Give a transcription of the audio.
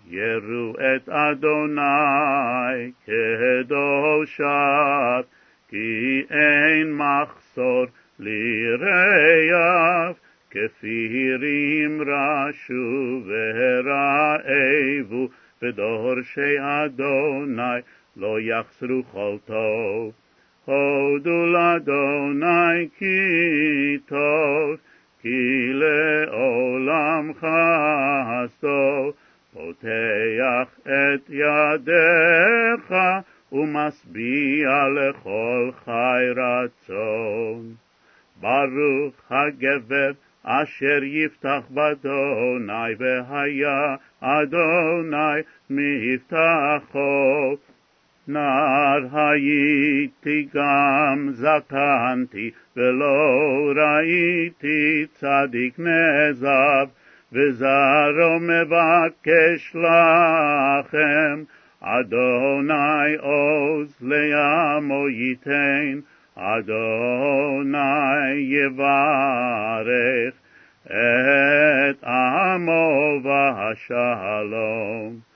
יראו את אדוני קדושיו, כי אין מחסור ליראיו, כפירים רשו ורעבו, ודורשי אדוני לא יחסרו כל טוב. הודו לאדוני כי טוב, כי לעולם חסדו, פותח את ידיך ומשביע לכל חי רצון. ברוך הגבר אשר יפתח באדוני, והיה אדוני מבטחו. נער הייתי גם זקנתי, ולא ראיתי צדיק נעזב, וזרעו מבקש לחם. אדוני עוז לעמו ייתן, אדוני יברך את עמו בשלום.